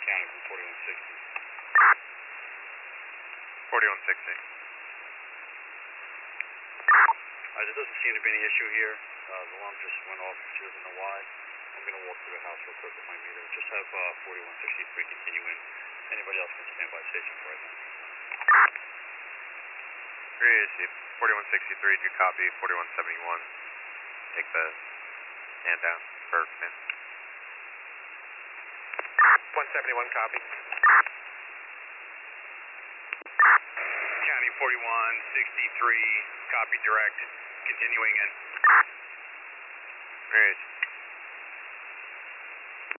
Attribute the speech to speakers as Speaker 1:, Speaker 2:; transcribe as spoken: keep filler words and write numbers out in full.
Speaker 1: County from forty-one sixty.
Speaker 2: forty-one sixty.
Speaker 1: Uh, there doesn't seem to be any issue here. Uh, the alarm just went off. She doesn't know why. I'm going to walk through the house real quick with my meter. Just have uh, forty-one sixty-three continue in. Anybody else can stand by station for right now.
Speaker 2: three forty-one sixty-three, do copy. forty-one seventy-one. Take the stand down for command.
Speaker 3: one seventy-one, copy.
Speaker 1: County forty-one sixty-three, copy direct. Continuing in.
Speaker 2: Great.